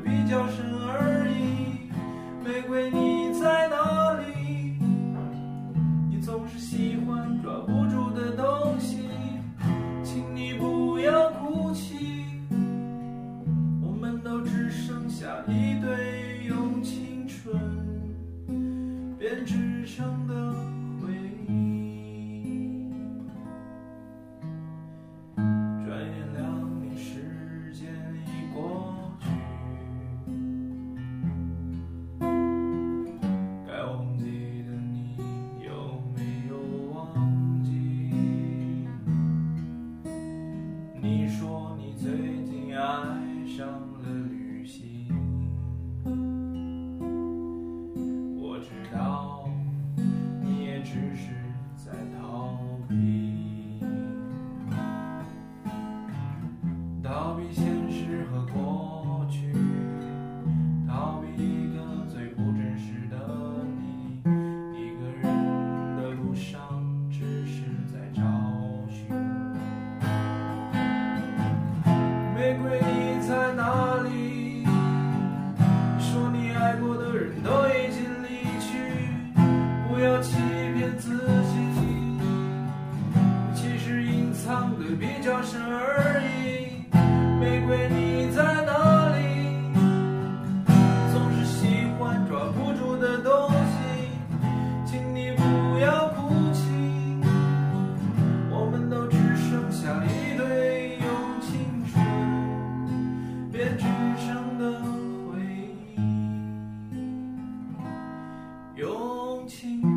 比较深而已。玫瑰你在哪里？你总是喜欢抓不住的东西，请你不要哭泣，我们都只剩下一堆用青春编织成的回忆。转眼2年，时间已过去，该忘记的你有没有忘记？你说你最近爱上了旅行，我知道你也只是在逃避，逃避现实和过去，逃避一个最不真实的你。一个人的路上只是在找寻。玫瑰你在哪里？说你爱过的人都已经离去，不要欺骗自己，其实隐藏的比较深而已。玫瑰你在哪里？总是喜欢抓不住的东西，请你不要哭泣，我们都只剩下一堆用青春编织成的回忆，用青